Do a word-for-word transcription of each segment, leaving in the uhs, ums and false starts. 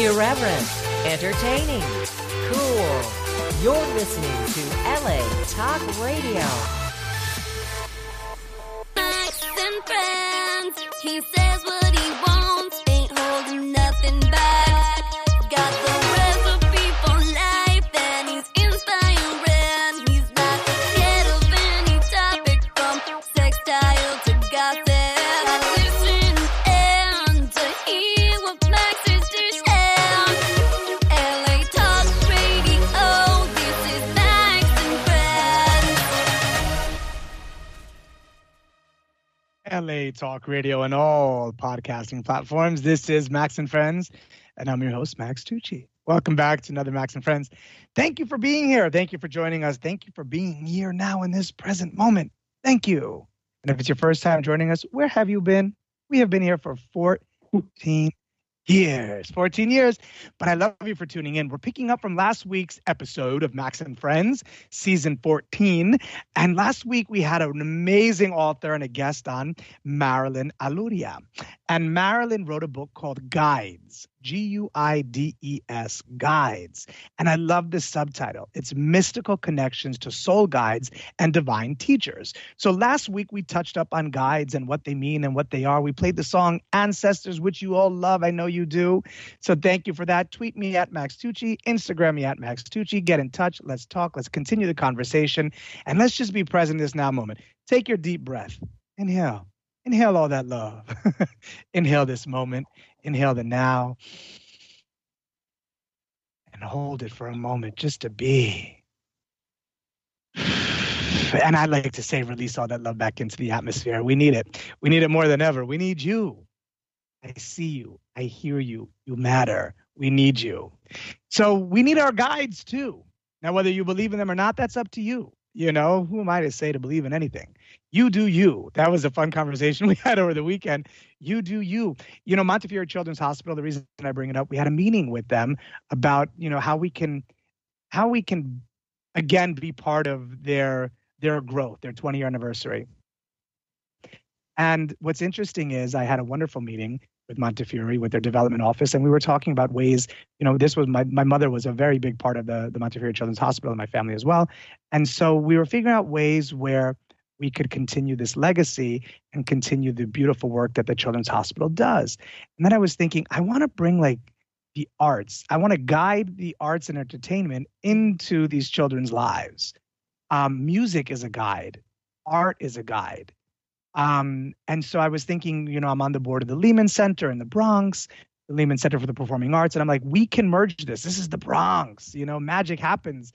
Irreverent, entertaining, cool. You're listening to L A Talk Radio. Max and friends, he says what he wants, ain't holding nothing back. Got the recipe for life, and he's inspiring. He's not scared of any topic, from sextile to gossip. Listen and to hear what Max is dishing. L A Talk Radio, this is Max and Friends. L A Talk Radio and all podcasting platforms. This is Max and Friends, and I'm your host, Max Tucci. Welcome back to another Max and Friends. Thank you for being here. Thank you for joining us. Thank you for being here now in this present moment. Thank you. And if it's your first time joining us, where have you been? We have been here for fourteen years. fourteen years. But I love you for tuning in. We're picking up from last week's episode of Max and Friends, season fourteen. And last week we had an amazing author and a guest on, Marilyn Alludia. And Marilyn wrote a book called Guides, G U I D E S, Guides. And I love the subtitle. It's Mystical Connections to Soul Guides and Divine Teachers. So last week we touched up on guides and what they mean and what they are. We played the song Ancestors, which you all love. I know you do. So thank you for that. Tweet me at Max Tucci, Instagram me at Max Tucci. Get in touch. Let's talk. Let's continue the conversation. And let's just be present in this now moment. Take your deep breath. Inhale. Inhale all that love. Inhale this moment. Inhale the now. And hold it for a moment just to be. And I like to say, release all that love back into the atmosphere. We need it. We need it more than ever. We need you. I see you. I hear you. You matter. We need you. So we need our guides too. Now, whether you believe in them or not, that's up to you. You know, who am I to say to believe in anything? You do you. That was a fun conversation we had over the weekend. You do you. You know, Montefiore Children's Hospital, the reason I bring it up, we had a meeting with them about, you know, how we can, how we can, again, be part of their, their growth, their twenty-year anniversary. And what's interesting is I had a wonderful meeting with Montefiore, with their development office, and we were talking about ways, you know, this was my, my mother was a very big part of the, the Montefiore Children's Hospital and my family as well. And so we were figuring out ways where we could continue this legacy and continue the beautiful work that the Children's Hospital does. And then I was thinking, I want to bring like the arts. I want to guide the arts and entertainment into these children's lives. Um, music is a guide. Art is a guide. Um, and so I was thinking, you know, I'm on the board of the Lehman Center in the Bronx, the Lehman Center for the Performing Arts. And I'm like, we can merge this. This is the Bronx, you know, magic happens.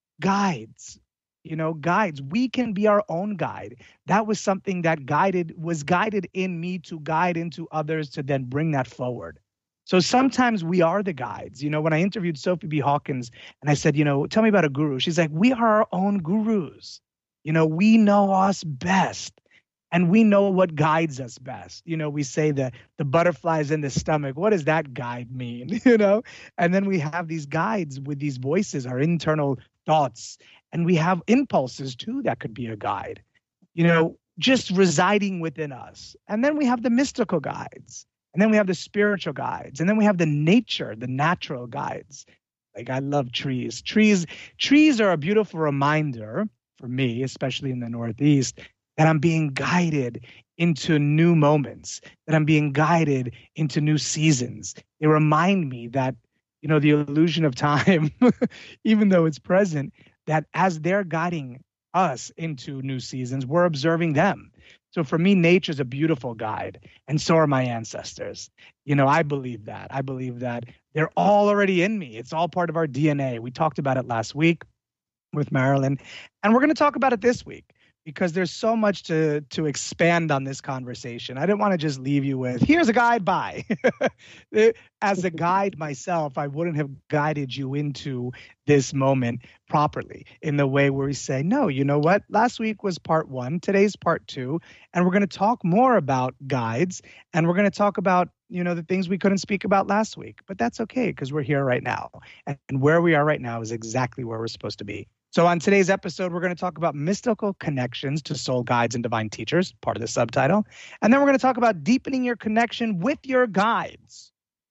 Guides, you know, guides. We can be our own guide. That was something that guided, was guided in me to guide into others to then bring that forward. So sometimes we are the guides. You know, when I interviewed Sophie B. Hawkins and I said, you know, tell me about a guru. She's like, we are our own gurus. You know, we know us best. And we know what guides us best. You know, we say the the butterflies in the stomach. What does that guide mean? You know, and then we have these guides with these voices, our internal thoughts, and we have impulses too that could be a guide. You know, just residing within us. And then we have the mystical guides, and then we have the spiritual guides, and then we have the nature, the natural guides. Like I love trees. Trees, trees are a beautiful reminder for me, especially in the Northeast, that I'm being guided into new moments, that I'm being guided into new seasons. They remind me that, you know, the illusion of time, even though it's present, that as they're guiding us into new seasons, we're observing them. So for me, nature's a beautiful guide, and so are my ancestors. You know, I believe that. I believe that they're all already in me. It's all part of our D N A. We talked about it last week with Marilyn, and we're going to talk about it this week, because there's so much to to expand on this conversation. I didn't want to just leave you with, here's a guide, bye. As a guide myself, I wouldn't have guided you into this moment properly in the way where we say, no, you know what? Last week was part one, today's part two, and we're going to talk more about guides, and we're going to talk about, you know, the things we couldn't speak about last week. But that's okay, because we're here right now. And where we are right now is exactly where we're supposed to be. So on today's episode, we're going to talk about mystical connections to soul guides and divine teachers, part of the subtitle. And then we're going to talk about deepening your connection with your guides.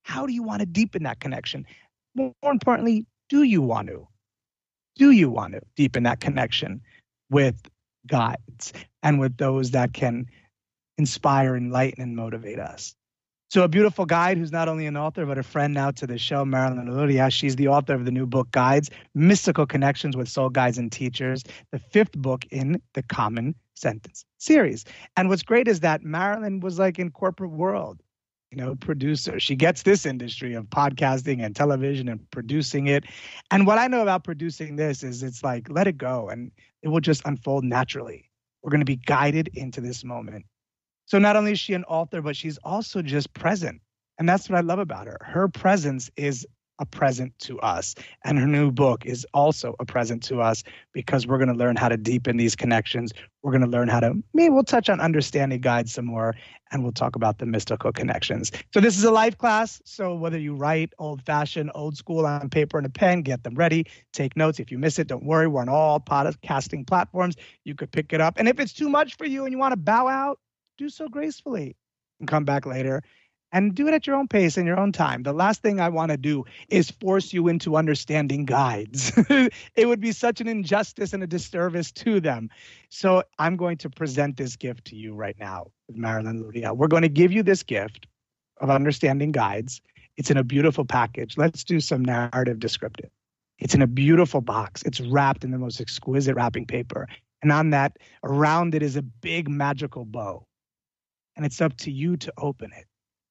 How do you want to deepen that connection? More importantly, do you want to? Do you want to deepen that connection with guides and with those that can inspire, enlighten, and motivate us? So a beautiful guide who's not only an author, but a friend now to the show, Marilyn Alludia. She's the author of the new book, Guides, Mystical Connections with Soul Guides and Teachers, the fifth book in the Common Sentence series. And what's great is that Marilyn was like in corporate world, you know, producer. She gets this industry of podcasting and television and producing it. And what I know about producing this is it's like, let it go and it will just unfold naturally. We're going to be guided into this moment. So not only is she an author, but she's also just present. And that's what I love about her. Her presence is a present to us. And her new book is also a present to us because we're going to learn how to deepen these connections. We're going to learn how to, maybe we'll touch on understanding guides some more, and we'll talk about the mystical connections. So this is a live class. So whether you write old fashioned, old school on paper and a pen, get them ready, take notes. If you miss it, don't worry. We're on all podcasting platforms. You could pick it up. And if it's too much for you and you want to bow out, do so gracefully and come back later and do it at your own pace and your own time. The last thing I want to do is force you into understanding guides. It would be such an injustice and a disservice to them. So I'm going to present this gift to you right now with Marilyn Alludia. We're going to give you this gift of understanding guides. It's in a beautiful package. Let's do some narrative descriptive. It's in a beautiful box. It's wrapped in the most exquisite wrapping paper. And on that, around it is a big magical bow. And it's up to you to open it.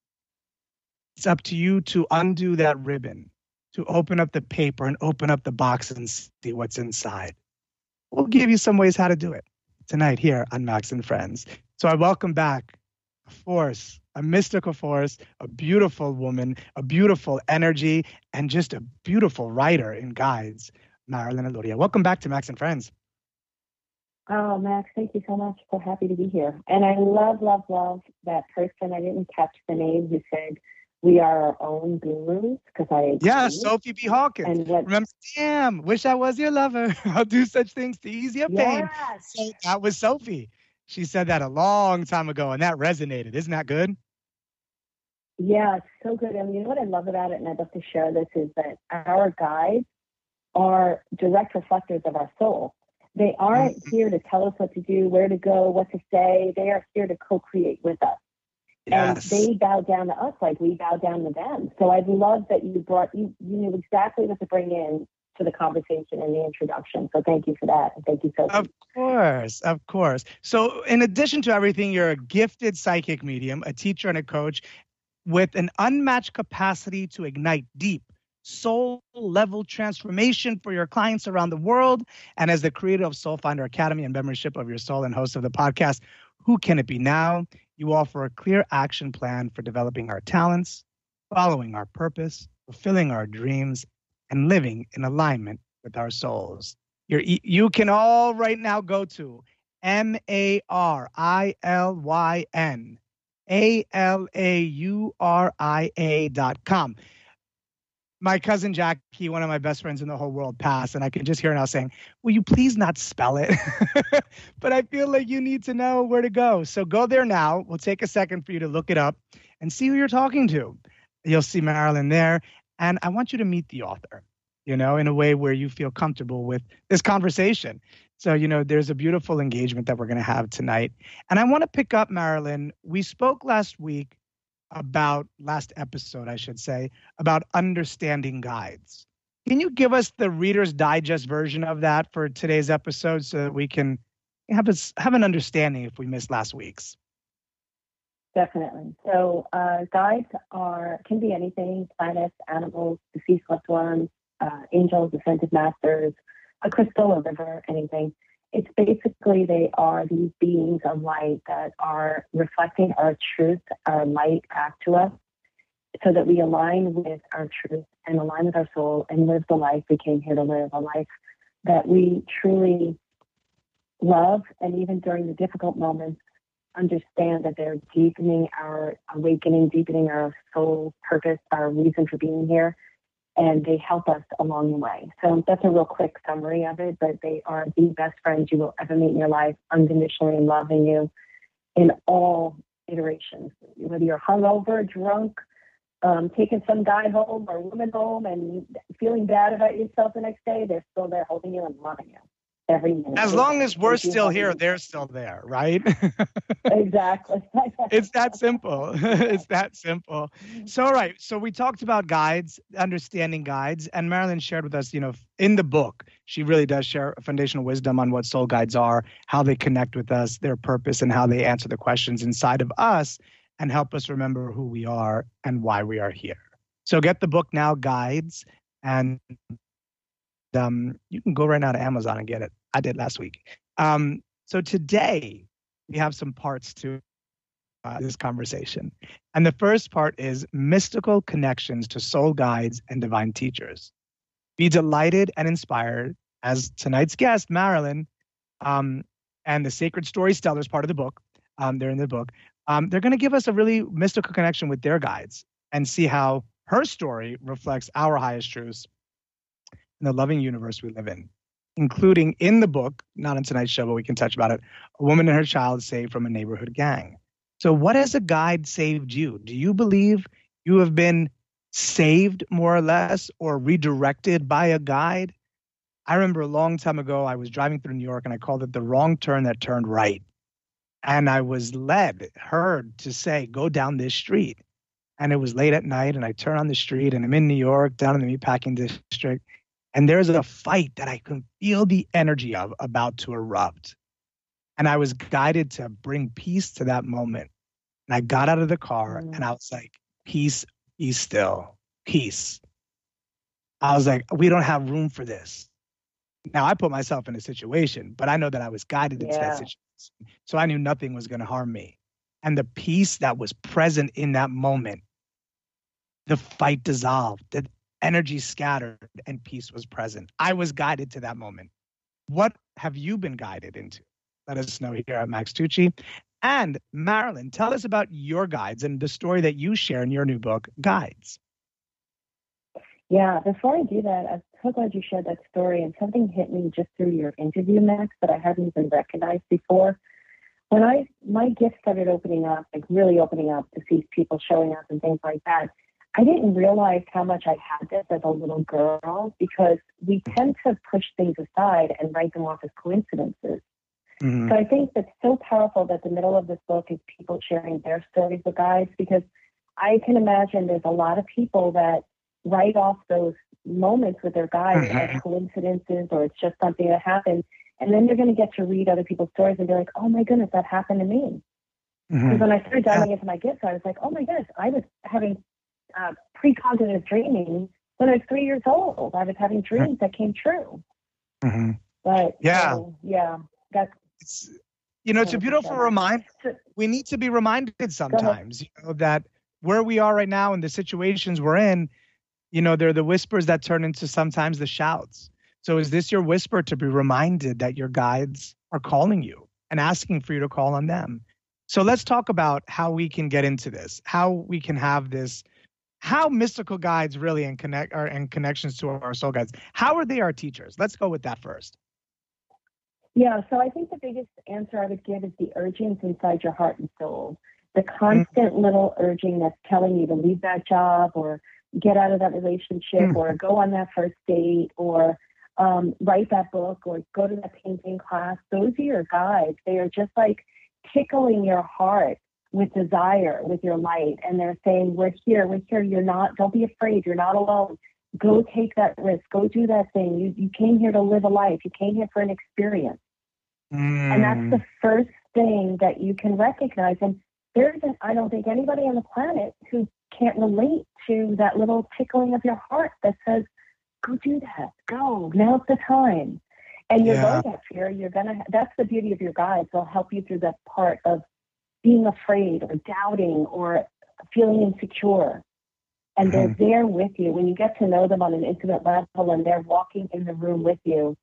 It's up to you to undo that ribbon, to open up the paper and open up the box and see what's inside. We'll give you some ways how to do it tonight here on Max and Friends. So I welcome back a force, a mystical force, a beautiful woman, a beautiful energy, and just a beautiful writer in guides, Marilyn Alludia. Welcome back to Max and Friends. Oh, Max, thank you so much. So happy to be here. And I love, love, love that person. I didn't catch the name who said we are our own gurus, because I agree. Yeah, Sophie B. Hawkins. And what, Remember, damn, wish I was your lover. I'll do such things to ease your pain. yes. So that was Sophie. She said that a long time ago, and that resonated. Isn't that good? Yeah, it's so good. And you know what I love about it, and I'd love to share this, is that our guides are direct reflectors of our soul. They aren't Mm-hmm. here to tell us what to do, where to go, what to say. They are here to co-create with us. Yes. And they bow down to us like we bow down to them. So I love that you brought, you, you knew exactly what to bring in to the conversation and the introduction. So thank you for that. And thank you so much. Of course, of course. So in addition to everything, you're a gifted psychic medium, a teacher and a coach with an unmatched capacity to ignite deep soul level transformation for your clients around the world. And as the creator of Soul Finder Academy and membership of your soul and host of the podcast, Who Can It Be Now? You offer a clear action plan for developing our talents, following our purpose, fulfilling our dreams, and living in alignment with our souls. You're, you can all right now go to M A R I L Y N A L A U R I A dot com. My cousin Jackie, one of my best friends in the whole world, passed, and I can just hear her now saying, will you please not spell it? But I feel like you need to know where to go. So go there now. We'll take a second for you to look it up and see who you're talking to. You'll see Marilyn there. And I want you to meet the author, you know, in a way where you feel comfortable with this conversation. So, you know, there's a beautiful engagement that we're going to have tonight. And I want to pick up, Marilyn. We spoke last week about, last episode, I should say, about understanding guides. Can you give us the Reader's Digest version of that for today's episode so that we can have, a, have an understanding if we missed last week's? Definitely. So uh, guides are can be anything: planets, animals, deceased loved ones, uh, angels, ascended masters, a crystal, a river, anything. It's basically they are these beings of light that are reflecting our truth, our light back to us, so that we align with our truth and align with our soul and live the life we came here to live, a life that we truly love, and even during the difficult moments, understand that they're deepening our awakening, deepening our soul purpose, our reason for being here, and they help us along the way. So that's a real quick summary of it, but they are the best friends you will ever meet in your life, unconditionally loving you in all iterations, whether you're hungover, drunk, um, taking some guy home or woman home and feeling bad about yourself the next day, they're still there holding you and loving you every minute. As long as we're still here, they're still there, right? Exactly. It's that simple. It's that simple. So, all right. So we talked about guides, understanding guides, and Marilyn shared with us, you know, in the book, she really does share foundational wisdom on what soul guides are, how they connect with us, their purpose, and how they answer the questions inside of us and help us remember who we are and why we are here. So get the book now, Guides, and um, you can go right now to Amazon and get it. I did last week. Um, so today we have some parts to uh, this conversation. And the first part is mystical connections to soul guides and divine teachers. Be delighted and inspired as tonight's guest, Marilyn, um, and the Sacred Storytellers part of the book. Um, they're in the book. Um, they're going to give us a really mystical connection with their guides and see how her story reflects our highest truths in the loving universe we live in, including in the book, not in tonight's show, but we can touch about it, a woman and her child saved from a neighborhood gang. So what has a guide saved you? Do you believe you have been saved more or less or redirected by a guide? I remember a long time ago, I was driving through New York and I called it the wrong turn that turned right. And I was led, heard to say, go down this street. And it was late at night and I turn on the street and I'm in New York, down in the meatpacking district. And there's a fight that I can feel the energy of about to erupt. And I was guided to bring peace to that moment. And I got out of the car mm. and I was like, peace, be still, peace. I was like, we don't have room for this. Now I put myself in a situation, but I know that I was guided into yeah. that situation. So I knew nothing was going to harm me. And the peace that was present in that moment, the fight dissolved, the energy scattered, and peace was present. I was guided to that moment. What have you been guided into? Let us know here at Max Tucci. And Marilyn, tell us about your guides and the story that you share in your new book, Guides. Yeah, before I do that, I'm so glad you shared that story. And something hit me just through your interview, Max, that I hadn't even recognized before. When I my gift started opening up, like really opening up to see people showing up and things like that, I didn't realize how much I had this as a little girl because we tend to push things aside and write them off as coincidences. Mm-hmm. So I think that's so powerful that the middle of this book is people sharing their stories with guides, because I can imagine there's a lot of people that write off those moments with their guides mm-hmm. as coincidences or it's just something that happened. And then you're going to get to read other people's stories and be like, oh my goodness, that happened to me. Because mm-hmm. when I started diving into my gifts, I was like, oh my goodness, I was having uh, precognitive dreaming when I was three years old. I was having dreams that came true. Mm-hmm. But yeah, so, yeah, that's, it's, you know, it's a beautiful reminder. We need to be reminded sometimes, you know, that where we are right now and the situations we're in, you know, they're the whispers that turn into sometimes the shouts. So is this your whisper to be reminded that your guides are calling you and asking for you to call on them? So let's talk about how we can get into this, how we can have this, how mystical guides really and connect are and connections to our soul guides. How are they our teachers? Let's go with that first. Yeah, so I think the biggest answer I would give is the urgings inside your heart and soul. The constant mm-hmm. little urging that's telling you to leave that job or get out of that relationship mm-hmm. or go on that first date or um, write that book or go to that painting class. Those are your guides. They are just like tickling your heart with desire, with your light. And they're saying, we're here, we're here. You're not, don't be afraid. You're not alone. Go take that risk. Go do that thing. You, you came here to live a life. You came here for an experience. Mm. And that's the first thing that you can recognize. And there isn't, I don't think, anybody on the planet who can't relate to that little tickling of your heart that says, go do that. Go. Now's the time. And you're yeah. going to get fear. You're going to, that's the beauty of your guides. They'll help you through that part of being afraid or doubting or feeling insecure. And mm-hmm. they're there with you. When you get to know them on an intimate level and they're walking in the room with you.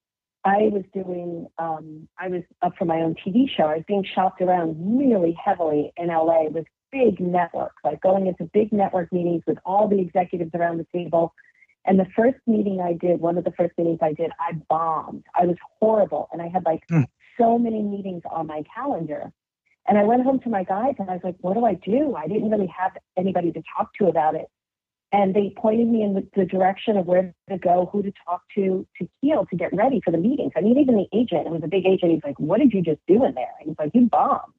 I was doing, um, I was up for my own T V show. I was being shopped around really heavily in L A with big networks, like going into big network meetings with all the executives around the table. And the first meeting I did, one of the first meetings I did, I bombed. I was horrible. And I had like mm. so many meetings on my calendar. And I went home to my guides and I was like, what do I do? I didn't really have anybody to talk to about it. And they pointed me in the, the direction of where to go, who to talk to, to heal, to get ready for the meetings. I mean, even the agent, it was a big agent. He's like, what did you just do in there? And he's like, you bombed.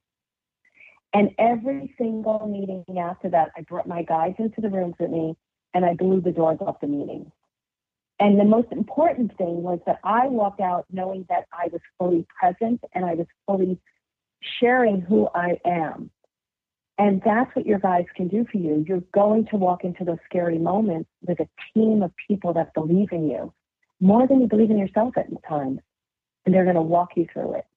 And every single meeting after that, I brought my guides into the rooms with me and I blew the doors off the meeting. And the most important thing was that I walked out knowing that I was fully present and I was fully sharing who I am. And that's what your guides can do for you. You're going to walk into those scary moments with a team of people that believe in you more than you believe in yourself at times. And they're going to walk you through it.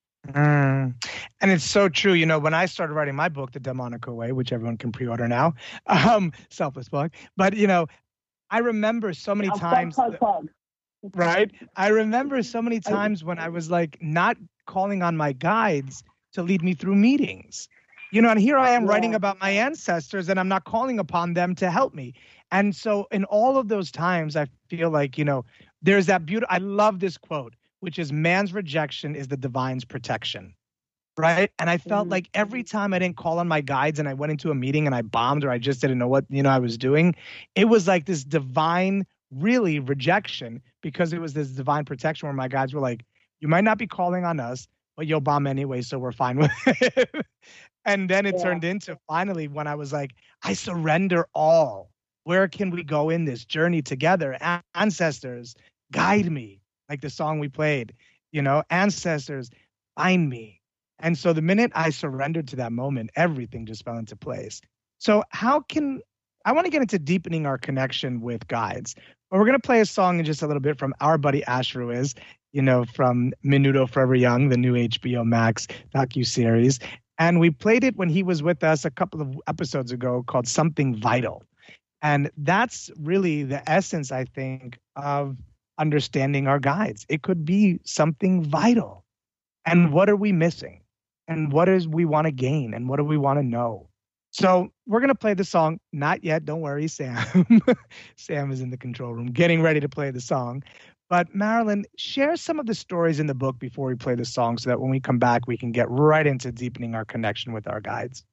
Mm. And it's so true. You know, when I started writing my book, The Delmonico Way, which everyone can pre-order now, um, selfless plug. But, you know, I remember so many I'll times, plug, plug, plug. right? I remember so many times when I was like not calling on my guides to lead me through meetings. You know, and here I am yeah. writing about my ancestors and I'm not calling upon them to help me. And so in all of those times, I feel like, you know, there's that beautiful, I love this quote, which is man's rejection is the divine's protection. Right. And I felt mm-hmm. like every time I didn't call on my guides and I went into a meeting and I bombed or I just didn't know what, you know, I was doing, it was like this divine, really rejection because it was this divine protection where my guides were like, you might not be calling on us, but you'll bomb anyway. So we're fine with it. And then it yeah. turned into finally when I was like, I surrender all. Where can we go in this journey together? Ancestors, guide me. Like the song we played, you know, ancestors, find me. And so the minute I surrendered to that moment, everything just fell into place. So how can, I want to get into deepening our connection with guides. But we're going to play a song in just a little bit from our buddy Ash Ruiz, you know, from Menudo Forever Young, the new H B O Max docuseries. And we played it when he was with us a couple of episodes ago called Something Vital. And that's really the essence, I think, of understanding our guides. It could be something vital. And what are we missing? And what is we want to gain? And what do we want to know? So we're going to play the song. Not yet. Don't worry, Sam. Sam is in the control room getting ready to play the song. But Marilyn, share some of the stories in the book before we play the song so that when we come back, we can get right into deepening our connection with our guides.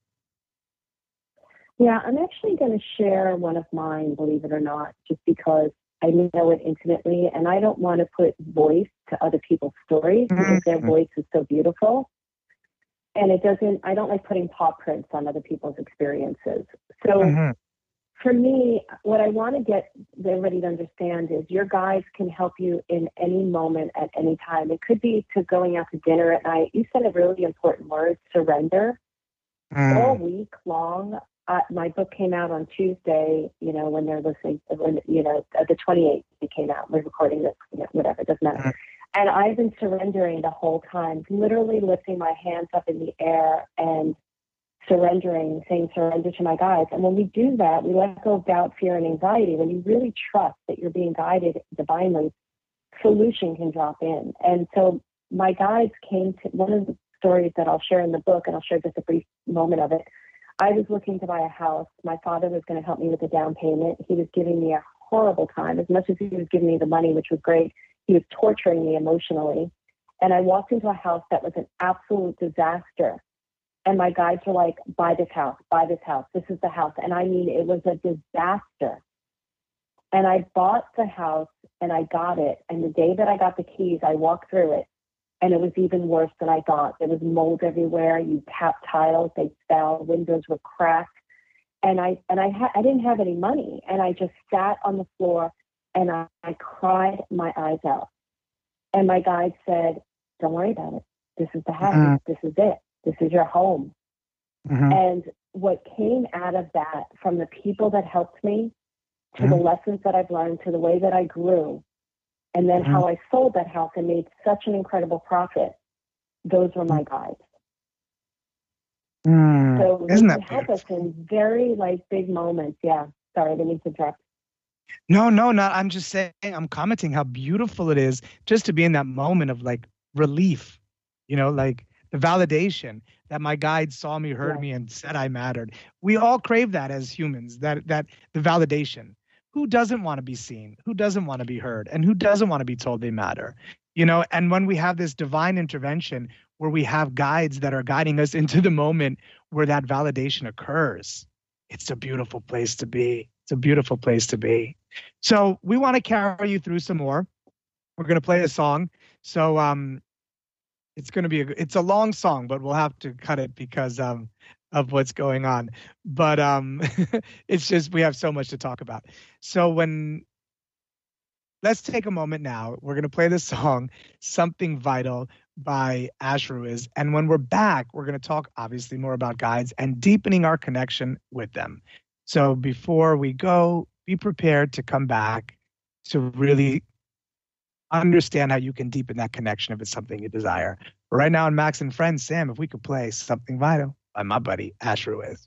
Yeah, I'm actually going to share one of mine, believe it or not, just because I know it intimately, and I don't want to put voice to other people's stories because mm-hmm. their voice is so beautiful. And it doesn't, I don't like putting paw prints on other people's experiences. So mm-hmm. for me, what I want to get everybody to understand is your guides can help you in any moment at any time. It could be to going out to dinner at night. You said a really important word, surrender. Mm. All week long, uh, my book came out on Tuesday, you know, when they're listening, when, you know, the twenty-eighth it came out. We're recording this, you know, whatever, it doesn't matter. Mm. And I've been surrendering the whole time, literally lifting my hands up in the air and surrendering, saying surrender to my guides. And when we do that, we let go of doubt, fear, and anxiety. When you really trust that you're being guided divinely, solution can drop in. And so my guides came to one of the stories that I'll share in the book, and I'll share just a brief moment of it. I was looking to buy a house. My father was going to help me with the down payment. He was giving me a horrible time. As much as he was giving me the money, which was great, he was torturing me emotionally. And I walked into a house that was an absolute disaster. And my guides were like, buy this house, buy this house. This is the house. And I mean, it was a disaster. And I bought the house and I got it. And the day that I got the keys, I walked through it. And it was even worse than I thought. There was mold everywhere. You tapped tiles, they fell, windows were cracked. And I and I ha- I didn't have any money. And I just sat on the floor and I, I cried my eyes out. And my guide said, don't worry about it. This is the house. Mm-hmm. This is it. This is your home. Mm-hmm. And what came out of that, from the people that helped me, to mm-hmm. the lessons that I've learned, to the way that I grew, and then mm-hmm. how I sold that house and made such an incredible profit, those were my guides. Mm. So Isn't they that help beautiful? us in very like big moments. Yeah. Sorry, I didn't mean to interrupt. No, no, not. I'm just saying, I'm commenting how beautiful it is just to be in that moment of like relief, you know, like the validation that my guide saw me, heard yeah. me, and said I mattered. We all crave that as humans, that that the validation. Who doesn't want to be seen? Who doesn't want to be heard? And who doesn't want to be told they matter? You know, and when we have this divine intervention where we have guides that are guiding us into the moment where that validation occurs, it's a beautiful place to be. It's a beautiful place to be. So we want to carry you through some more. We're going to play a song. So um, it's going to be, a, it's a long song, but we'll have to cut it because um, of what's going on. But um, it's just, we have so much to talk about. So when, let's take a moment now. We're going to play the song, Something Vital by Ash Ruiz. And when we're back, we're going to talk obviously more about guides and deepening our connection with them. So before we go, be prepared to come back to really understand how you can deepen that connection if it's something you desire. But right now on Max and Friends, Sam, if we could play Something Vital by my buddy Ash Ruiz.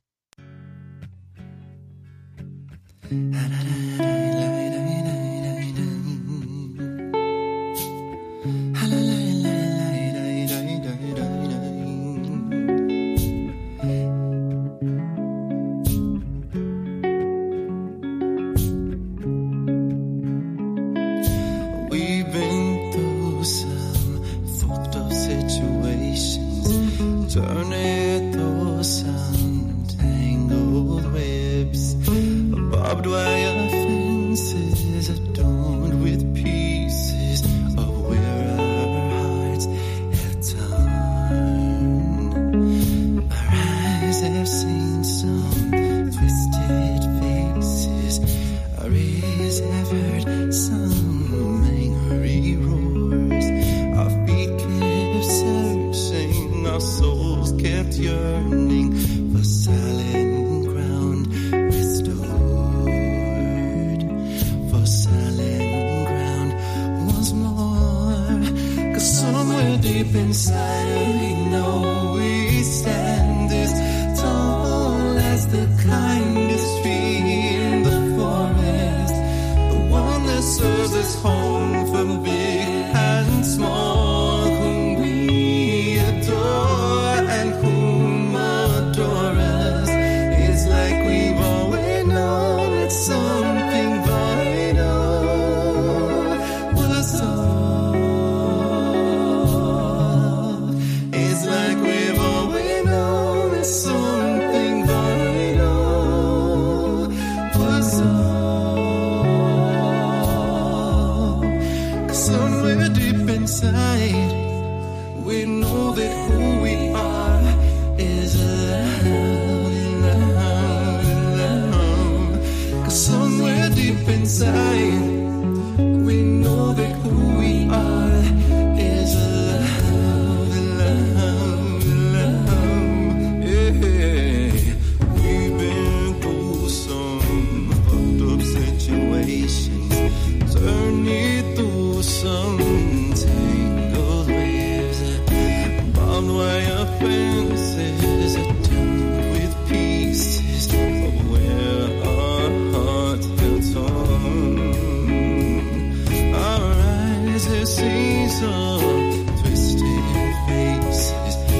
Turn it those untangled webs, barbed wire fences adorned with pieces of where our hearts have torn. Our eyes have seen some twisted faces, our ears have heard some angry roars, our feet kept searching, our souls kept yearning for silent ground restored, for silent ground once more. 'Cause somewhere deep inside we know we stand as tall as the kindest tree in the forest, the one that serves as home for big and small, whom we adore and whom adore us. It's like we've always known that something vital was all. It's like we've always known that something vital was all. 'Cause somewhere deep inside we know that who we are is love, love, love. 'Cause somewhere deep inside we know that who we are is love, love, love. Yeah. We've been through some fucked up situations, journeyed through some tangled waves, barbed wire fences adorned with pieces of where our hearts have torn. Our eyes have seen some twisted faces,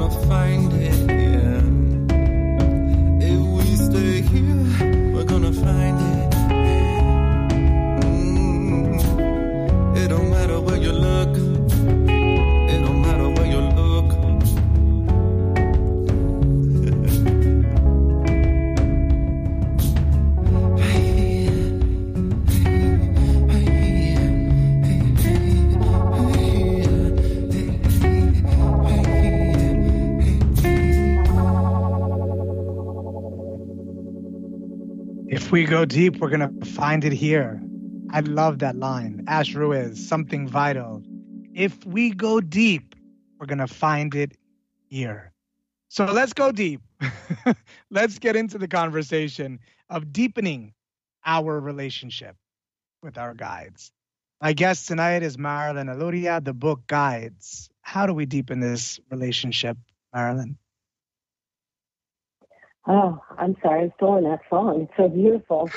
gonna find it, yeah. If we stay here, we're gonna find it. Mm. It don't matter where you look. It don't matter where you look. If we go deep, we're going to find it here. I love that line. Ash Ruiz, something vital. If we go deep, we're going to find it here. So let's go deep. Let's get into the conversation of deepening our relationship with our guides. My guest tonight is Marilyn Alluria, the book Guides. How do we deepen this relationship, Marilyn? Oh, I'm sorry. I'm still in that song. It's so beautiful.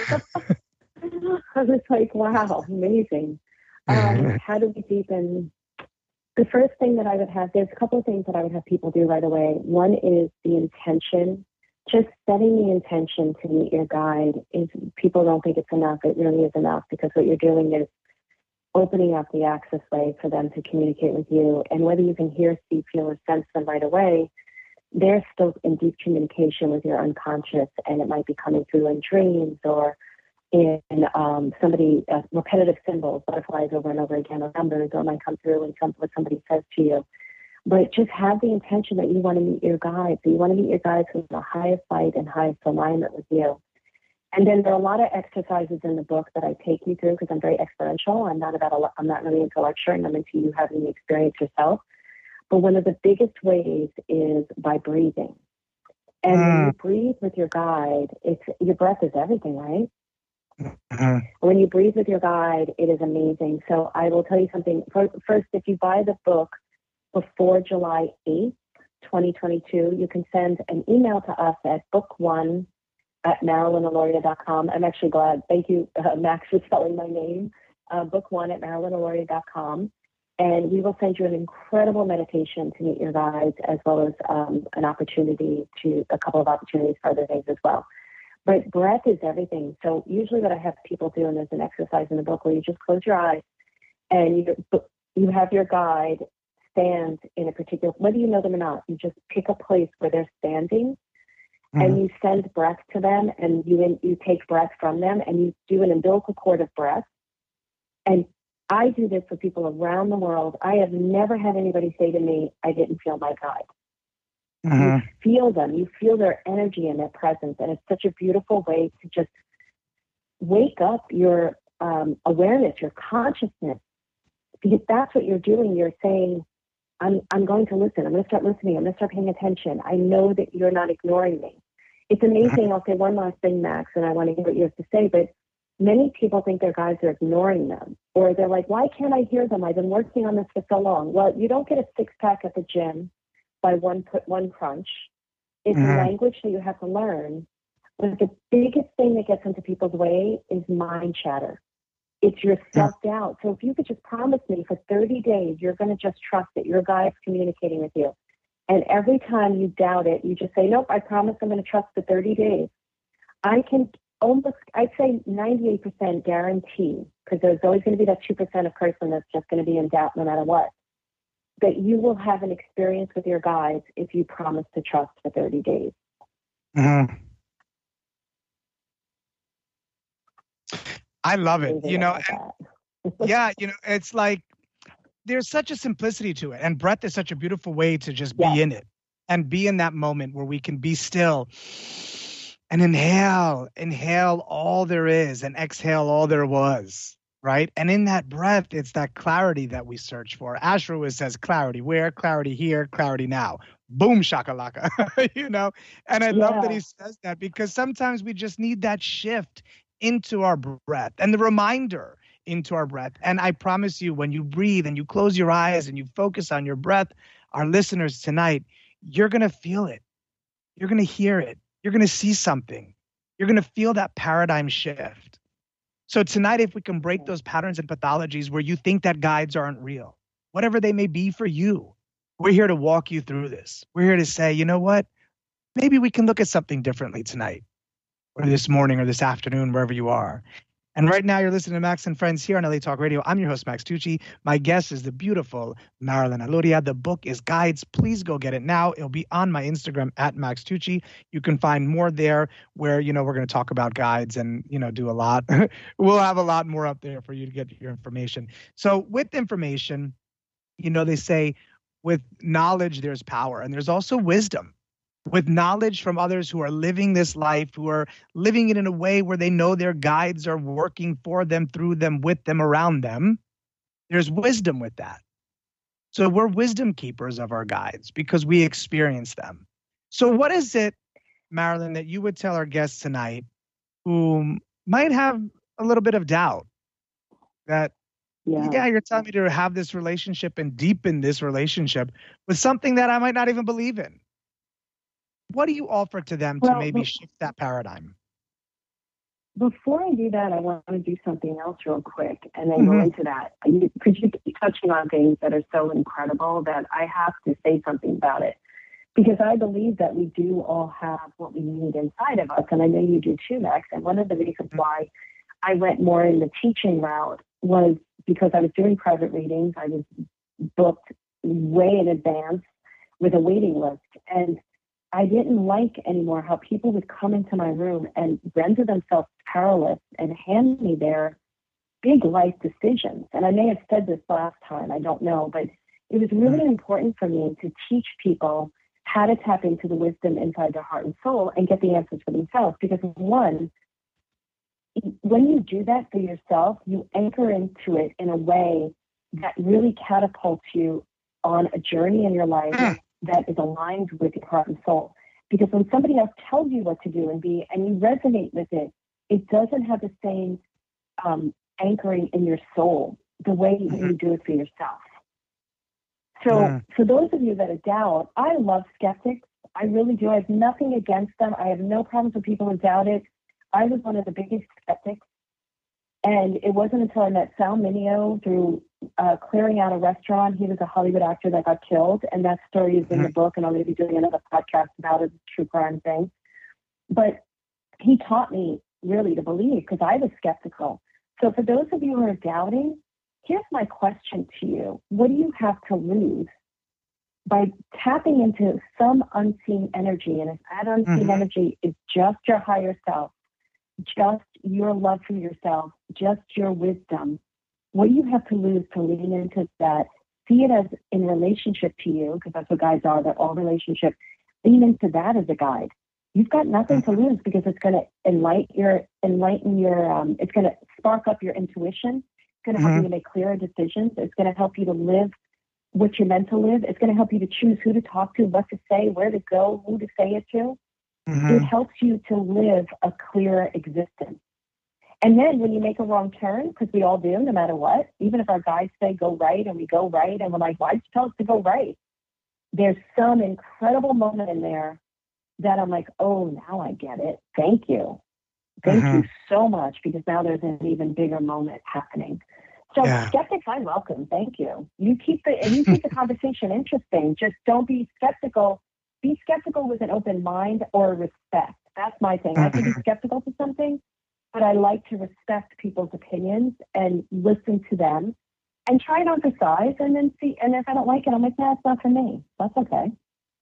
I was like, wow, amazing. Um, how do we deepen? The first thing that I would have, there's a couple of things that I would have people do right away. One is the intention. Just setting the intention to meet your guide. Is people don't think it's enough. It really is enough, because what you're doing is opening up the access way for them to communicate with you. And whether you can hear, see, feel, or sense them right away, they're still in deep communication with your unconscious, and it might be coming through in dreams or in um, somebody, uh, repetitive symbols, butterflies over and over again, or numbers, or it might come through in some, what somebody says to you. But just have the intention that you want to meet your guides. So you want to meet your guides who are the highest light and highest alignment with you. And then there are a lot of exercises in the book that I take you through, because I'm very experiential. I'm not about, a, I'm not really into lecturing. I'm into you having the experience yourself. But one of the biggest ways is by breathing. And mm. when you breathe with your guide, it's your breath is everything, right? Mm-hmm. When you breathe with your guide, it is amazing. So I will tell you something. First, if you buy the book before July eighth, twenty twenty-two, you can send an email to us at book one at marilyn alluria dot com. I'm actually glad. Thank you, uh, Max, for spelling my name. Uh, book one at marilyn alluria dot com. And we will send you an incredible meditation to meet your guides, as well as um, an opportunity to, a couple of opportunities for other things as well. But breath is everything. So usually what I have people do, and there's an exercise in the book where you just close your eyes and you, you have your guide stand in a particular, whether you know them or not, you just pick a place where they're standing mm-hmm. and you send breath to them, and you, in, you take breath from them, and you do an umbilical cord of breath. And I do this for people around the world. I have never had anybody say to me, I didn't feel my guide. Mm-hmm. You feel them. You feel their energy and their presence. And it's such a beautiful way to just wake up your um, awareness, your consciousness. Because that's what you're doing. You're saying, I'm, I'm going to listen. I'm going to start listening. I'm going to start paying attention. I know that you're not ignoring me. It's amazing. I'll say one last thing, Max, and I want to hear what you have to say, but many people think their guides are ignoring them, or they're like, why can't I hear them? I've been working on this for so long. Well, you don't get a six pack at the gym by one put one crunch. It's mm-hmm. language that you have to learn. But the biggest thing that gets into people's way is mind chatter. It's your self-doubt. So if you could just promise me for thirty days, you're going to just trust that your guide's communicating with you. And every time you doubt it, you just say, nope, I promise I'm going to trust for thirty days. I can almost, I'd say ninety-eight percent guarantee, because there's always going to be that two percent of person that's just going to be in doubt no matter what, that you will have an experience with your guides if you promise to trust for thirty days. Mm-hmm. I love it. You know, and, yeah, you know, it's like there's such a simplicity to it. And breath is such a beautiful way to just be yes. in it and be in that moment where we can be still and inhale, inhale all there is and exhale all there was, right? And in that breath, it's that clarity that we search for. Ash Ruiz says clarity where, clarity here, clarity now. Boom, shakalaka, you know? And I yeah. love that he says that, because sometimes we just need that shift into our breath and the reminder into our breath. And I promise you, when you breathe and you close your eyes and you focus on your breath, our listeners tonight, you're going to feel it. You're going to hear it. You're going to see something. You're going to feel that paradigm shift. So tonight, if we can break those patterns and pathologies where you think that guides aren't real, whatever they may be for you, We're here to walk you through this. We're here to say, you know what? Maybe we can look at something differently tonight or this morning or this afternoon, wherever you are. And right now you're listening to Max and Friends here on L A Talk Radio. I'm your host, Max Tucci. My guest is the beautiful Marilyn Alurria. The book is Guides. Please go get it now. It'll be on my Instagram at Max Tucci. You can find more there where, you know, we're going to talk about guides and, you know, do a lot. We'll have a lot more up there for you to get your information. So with information, you know, they say with knowledge, there's power, and there's also wisdom. With knowledge from others who are living this life, who are living it in a way where they know their guides are working for them, through them, with them, around them, there's wisdom with that. So we're wisdom keepers of our guides because we experience them. So what is it, Marilyn, that you would tell our guests tonight who might have a little bit of doubt that, yeah. yeah, you're telling me to have this relationship and deepen this relationship with something that I might not even believe in? What do you offer to them well, to maybe shift that paradigm? Before I do that, I want to do something else real quick and then mm-hmm. go into that. Because you keep touching on things that are so incredible that I have to say something about it. Because I believe that we do all have what we need inside of us. And I know you do too, Max. And one of the reasons why I went more in the teaching route was because I was doing private readings. I was booked way in advance with a waiting list. And I didn't like anymore how people would come into my room and render themselves powerless and hand me their big life decisions. And I may have said this last time, I don't know, but it was really important for me to teach people how to tap into the wisdom inside their heart and soul and get the answers for themselves. Because one, when you do that for yourself, you anchor into it in a way that really catapults you on a journey in your life that is aligned with your heart and soul. Because when somebody else tells you what to do and be, and you resonate with it, it doesn't have the same um, anchoring in your soul the way mm-hmm. you do it for yourself. So yeah. for those of you that are doubt, I love skeptics. I really do. I have nothing against them. I have no problems with people who doubt it. I was one of the biggest skeptics. And it wasn't until I met Sal Mineo through uh, clearing out a restaurant. He was a Hollywood actor that got killed, and that story is in the book, and I'm going to be doing another podcast about it, true crime thing. But he taught me really to believe because I was skeptical. So for those of you who are doubting, here's my question to you. What do you have to lose by tapping into some unseen energy? And if that unseen mm-hmm. energy is just your higher self, just your love for yourself, just your wisdom, what do you have to lose to lean into that? See it as in relationship to you, because that's what guides are, they're all relationship. Lean into that as a guide. You've got nothing to lose because it's going to enlighten your, enlighten your, um, it's going to spark up your intuition. It's going to help mm-hmm. you to make clearer decisions. It's going to help you to live what you're meant to live. It's going to help you to choose who to talk to, what to say, where to go, who to say it to. Mm-hmm. It helps you to live a clearer existence. And then when you make a wrong turn, because we all do, no matter what, even if our guides say go right and we go right and we're like, why'd you tell us to go right? There's some incredible moment in there that I'm like, oh, now I get it. Thank you. Thank mm-hmm. you so much, because now there's an even bigger moment happening. So yeah. skeptics, I welcome. Thank you. You keep the and you keep the conversation interesting. Just don't be skeptical. Be skeptical with an open mind or respect. That's my thing. I can be skeptical to something, but I like to respect people's opinions and listen to them and try not to size and then see. And if I don't like it, I'm like, nah, it's not for me. That's okay.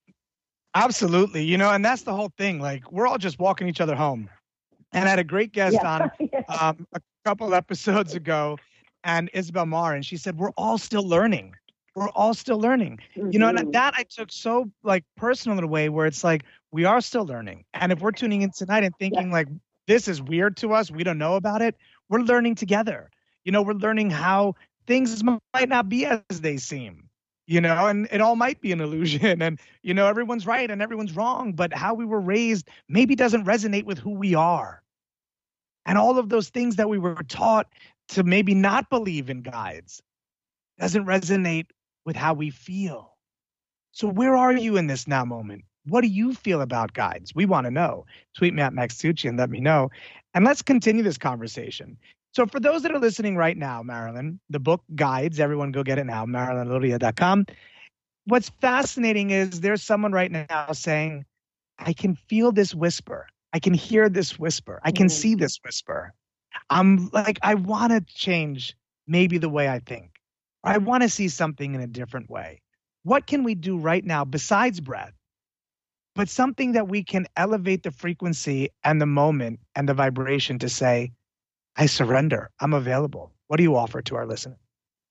Absolutely. You know, and that's the whole thing. Like, we're all just walking each other home. And I had a great guest yeah. on yeah. um, a couple episodes ago, and Isabel Marr, and she said, we're all still learning. We're all still learning. Mm-hmm. You know, and that I took so like personal in a way where it's like, we are still learning. And if we're tuning in tonight and thinking yeah. like, this is weird to us, we don't know about it, we're learning together. You know, we're learning how things might not be as they seem, you know, and it all might be an illusion. And, you know, everyone's right and everyone's wrong, but how we were raised maybe doesn't resonate with who we are. And all of those things that we were taught to maybe not believe in guides doesn't resonate with how we feel. So where are you in this now moment? What do you feel about guides? We want to know. Tweet me at Max Tucci and let me know. And let's continue this conversation. So for those that are listening right now, Marilyn, the book Guides, everyone go get it now, marilyn alurria dot com. what's fascinating is there's someone right now saying, I can feel this whisper. I can hear this whisper. I can Mhm. see this whisper. I'm like, I want to change maybe the way I think. I want to see something in a different way. What can we do right now besides breath? But something that we can elevate the frequency and the moment and the vibration to say, I surrender. I'm available. What do you offer to our listeners?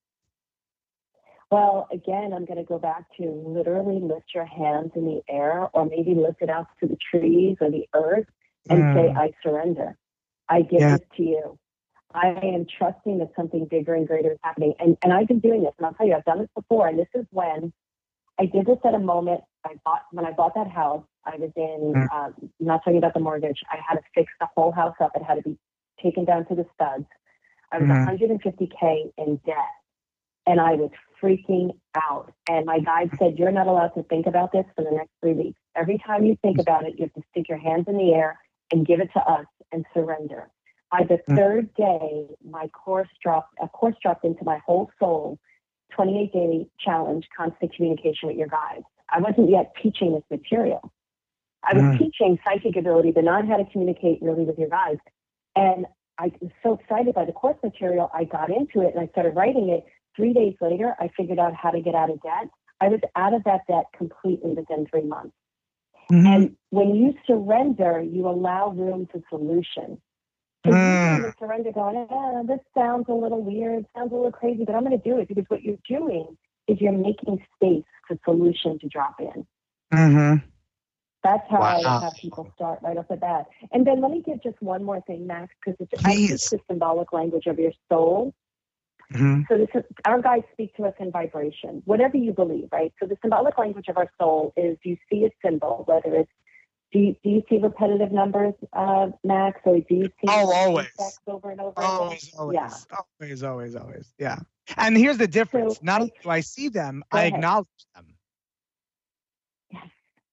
Well, again, I'm going to go back to literally lift your hands in the air, or maybe lift it out to the trees or the earth and Mm. say, I surrender. I give Yeah. this to you. I am trusting that something bigger and greater is happening. And, and I've been doing this, and I'll tell you, I've done this before. And this is when I did this at a moment. I bought when I bought that house. I was in. Mm. Um, I'm not talking about the mortgage. I had to fix the whole house up. It had to be taken down to the studs. I was Mhm. one hundred fifty K in debt, and I was freaking out. And my guide said, "You're not allowed to think about this for the next three weeks. Every time you think about it, you have to stick your hands in the air and give it to us and surrender." By the Mm. third day, my course dropped. A course dropped into my whole soul. twenty-eight day challenge, constant communication with your guides. I wasn't yet teaching this material. I was Mm. teaching psychic ability, but not how to communicate really with your guides. And I was so excited by the course material, I got into it and I started writing it. Three days later, I figured out how to get out of debt. I was out of that debt completely within three months. Mhm. And when you surrender, you allow room for solution. So you Mm. can surrender going, eh, this sounds a little weird, sounds a little crazy, but I'm going to do it, because what you're doing is you're making space for solution to drop in. Mhm. That's how Wow. I have people start right off the bat. And then let me give just one more thing, Max, because it's I Please. teach the symbolic language of your soul. Mhm. So this is, our guides speak to us in vibration, whatever you believe, right? So the symbolic language of our soul is, you see a symbol, whether it's, do you, do you see repetitive numbers, uh, Max, or do you see Oh, like always. insects over and over Always, again? always, Yeah. always, always, always. Yeah. And here's the difference. So Not I- only do I see them, Go I ahead. acknowledge them. Yes.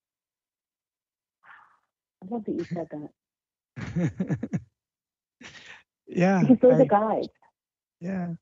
I love that you said that. Yeah. Because those I- are guides. yeah.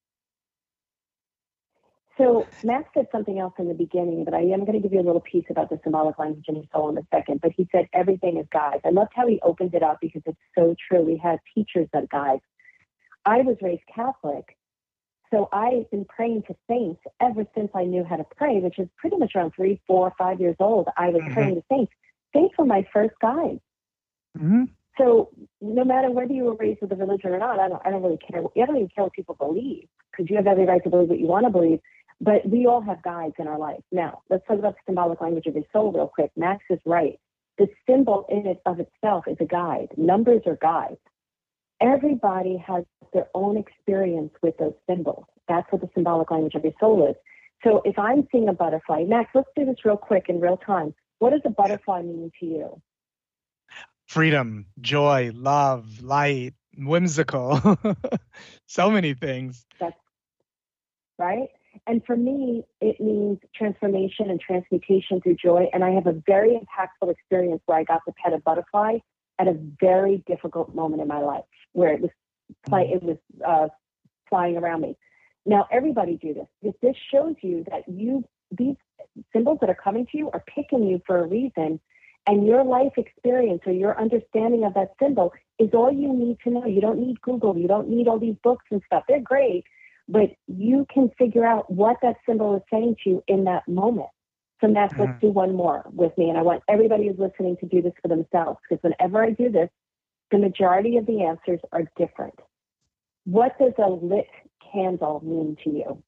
So Max said something else in the beginning, but I am going to give you a little piece about the symbolic language in your soul in a second. But he said everything is guides. I loved how he opened it up, because it's so true. We had teachers that guides. I was raised Catholic, so I've been praying to saints ever since I knew how to pray, which is pretty much around three, four, five years old. I was Mhm. praying to saints. Saints were my first guides. Mhm. So no matter whether you were raised with a religion or not, I don't, I don't really care. I don't even care what people believe, because you have every right to believe what you want to believe. But we all have guides in our life. Now, let's talk about the symbolic language of your soul real quick. Max is right. The symbol in it of itself is a guide. Numbers are guides. Everybody has their own experience with those symbols. That's what the symbolic language of your soul is. So if I'm seeing a butterfly, Max, let's do this real quick in real time. What does a butterfly mean to you? Freedom, joy, love, light, whimsical. So many things. That's right. And for me, it means transformation and transmutation through joy. And I have a very impactful experience where I got to pet a butterfly at a very difficult moment in my life, where it was play, it was uh, flying around me. Now, everybody do this. This, this shows you that you these symbols that are coming to you are picking you for a reason, and your life experience or your understanding of that symbol is all you need to know. You don't need Google. You don't need all these books and stuff. They're great, but you can figure out what that symbol is saying to you in that moment. So Max, let's do one more with me. And I want everybody who's listening to do this for themselves, because whenever I do this, the majority of the answers are different. What does a lit candle mean to you?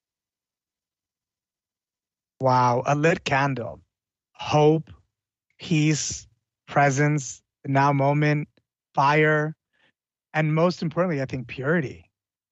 Wow. A lit candle. Hope, peace, presence, the now moment, fire, and most importantly, I think purity.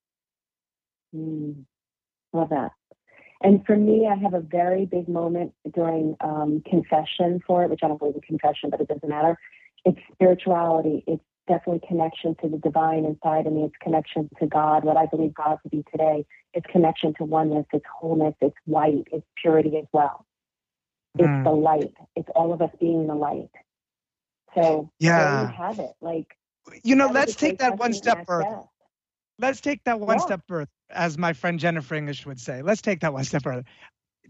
Mm, love that. And for me, I have a very big moment during um, confession for it, which I don't believe in confession, but it doesn't matter. It's spirituality. It's definitely connection to the divine inside of me. It's connection to God, what I believe God to be today. It's connection to oneness. It's wholeness. It's light. It's purity as well. It's Mm. the light. It's all of us being the light. So Yeah. there you have it. Like, You know, that was let's a great take that one question step Max further. asked. Let's take that one Yeah. step further, as my friend Jennifer English would say. Let's take that one step further.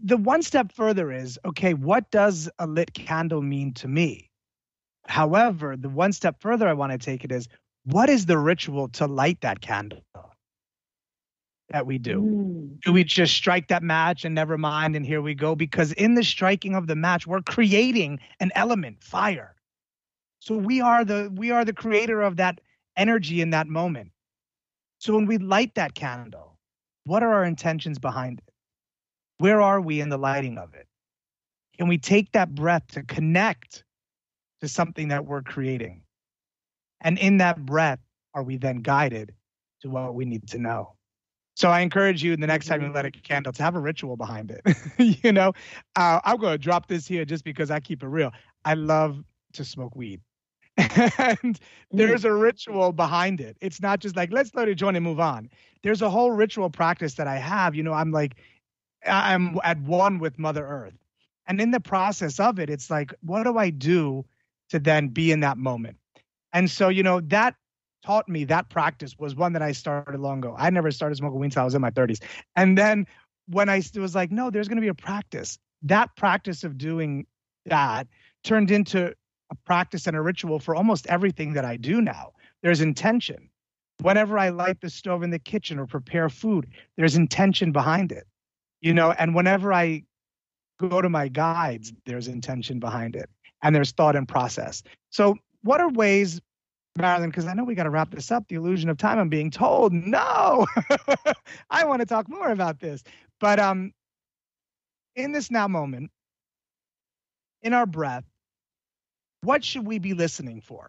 the one step further is, okay, what does a lit candle mean to me? However, the one step further I want to take it is, what is the ritual to light that candle that we do? Mm. Do we just strike that match and never mind, and here we go? Because in the striking of the match, we're creating an element, fire. So we are the we are the creator of that energy in that moment. So when we light that candle, what are our intentions behind it? Where are we in the lighting of it? Can we take that breath to connect to something that we're creating? And in that breath, are we then guided to what we need to know? So I encourage you, the next time you light a candle, to have a ritual behind it. you know, uh, I'm going to drop this here just because I keep it real. I love to smoke weed. And there's a ritual behind it. It's not just like, let's light a joint and move on. There's a whole ritual practice that I have. You know, I'm like, I'm at one with Mother Earth. And in the process of it, it's like, what do I do to then be in that moment? And so, you know, that taught me, that practice was one that I started long ago. I never started smoking weed until I was in my thirties. And then when I was like, no, there's going to be a practice. That practice of doing that turned into a practice and a ritual for almost everything that I do now. There's intention. Whenever I light the stove in the kitchen or prepare food, there's intention behind it. You know, and whenever I go to my guides, there's intention behind it. And there's thought and process. So what are ways, Marilyn, because I know we got to wrap this up, the illusion of time, I'm being told, no, I want to talk more about this. But um, in this now moment, in our breath, what should we be listening for?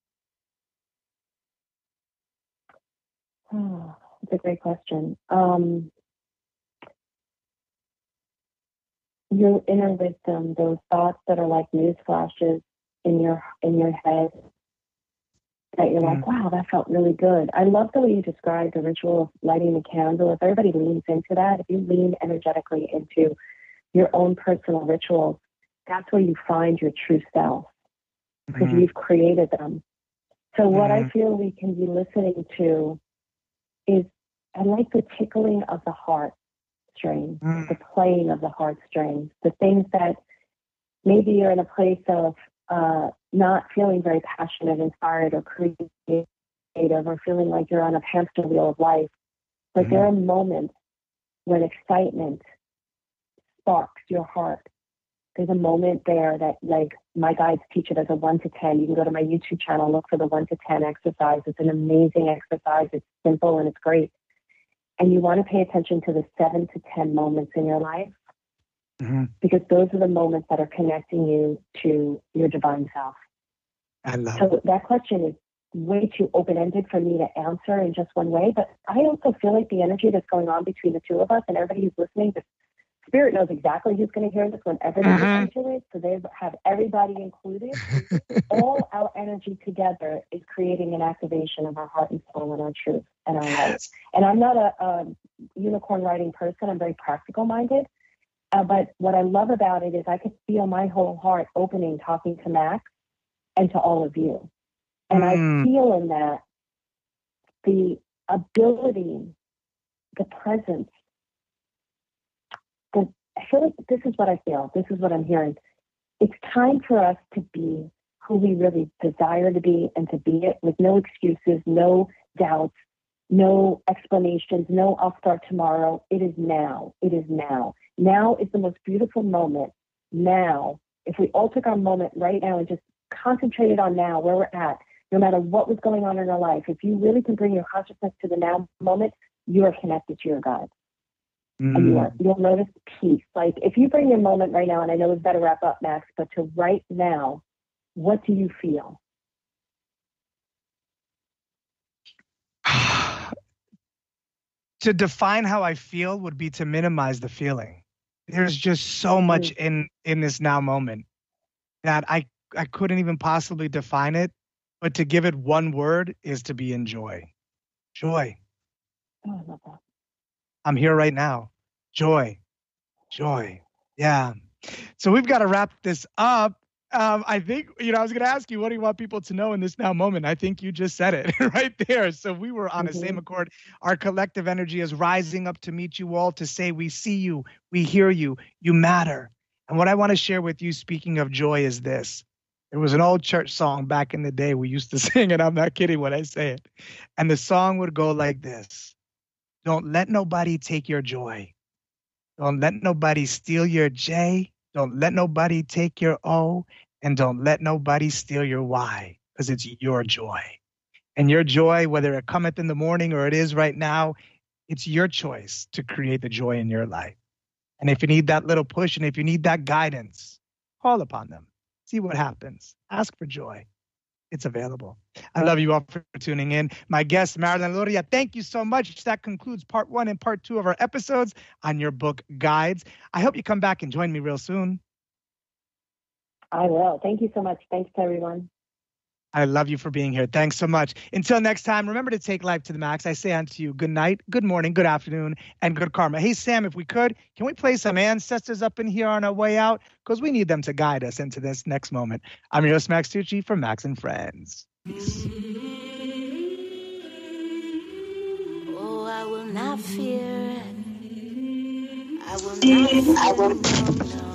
Oh, that's a great question. Um, your inner wisdom, those thoughts that are like news flashes in your in your head, that you're like, wow, that felt really good. I love the way you described the ritual of lighting the candle. If everybody leans into that, if you lean energetically into your own personal rituals, that's where you find your true self, because Mm-hmm. you've created them. So what I Mhm. feel we can be listening to is, I like the tickling of the heart strings, Mm. the playing of the heartstrings, the things that maybe you're in a place of uh, not feeling very passionate, inspired, or creative, or feeling like you're on a hamster wheel of life. But there are moments when excitement sparks your heart. There's a moment there that, like, my guides teach it as a one to ten. You can go to my YouTube channel, look for the one to ten exercise. It's an amazing exercise. It's simple and it's great. And you want to pay attention to the seven to ten moments in your life, Mm-hmm. because those are the moments that are connecting you to your divine self. I love it. So that question is way too open-ended for me to answer in just one way. But I also feel like the energy that's going on between the two of us and everybody who's listening, the Spirit knows exactly who's going to hear this whenever they Mhm. listen to it. So they have everybody included. All our energy together is creating an activation of our heart and soul and our truth and our light. And I'm not a, a unicorn riding person. I'm very practical minded. Uh, but what I love about it is I could feel my whole heart opening, talking to Max and to all of you. And Mm. I feel in that the ability, the presence, the, I feel like this is what I feel. This is what I'm hearing. It's time for us to be who we really desire to be, and to be it with no excuses, no doubts, no explanations, no I'll start tomorrow. It is now. It is now. Now is the most beautiful moment. Now, if we all took our moment right now and just concentrated on now, where we're at, no matter what was going on in our life, if you really can bring your consciousness to the now moment, you are connected to your God. Mm. And you are, you'll notice peace. Like, if you bring your moment right now, and I know it's better wrap up, Max, but to right now, what do you feel? To define how I feel would be to minimize the feeling. There's just so much in in this now moment that I I couldn't even possibly define it. But to give it one word is to be in joy. Joy. Oh, I love that. I'm here right now. Joy. Joy. Yeah. So we've got to wrap this up. Um, I think, you know, I was going to ask you, what do you want people to know in this now moment? I think you just said it right there. So we were on Mm-hmm. the same accord. Our collective energy is rising up to meet you all, to say we see you, we hear you, you matter. And what I want to share with you, speaking of joy, is this. There was an old church song back in the day we used to sing, and I'm not kidding when I say it. And the song would go like this. Don't let nobody take your joy. Don't let nobody steal your J. Don't let nobody take your O, and don't let nobody steal your Y, because it's your joy. And your joy, whether it cometh in the morning or it is right now, it's your choice to create the joy in your life. And if you need that little push, and if you need that guidance, call upon them. See what happens. Ask for joy. It's available. I love you all for tuning in. My guest, Marilyn Loria, thank you so much. That concludes part one and part two of our episodes on your book, Guides. I hope you come back and join me real soon. I will. Thank you so much. Thanks to everyone. I love you for being here. Thanks so much. Until next time, remember to take life to the max. I say unto you, good night, good morning, good afternoon, and good karma. Hey, Sam, if we could, can we play some ancestors up in here on our way out? Because we need them to guide us into this next moment. I'm your host, Max Tucci from Max and Friends. Peace. Oh, I will not fear. I will not. I will. No, no.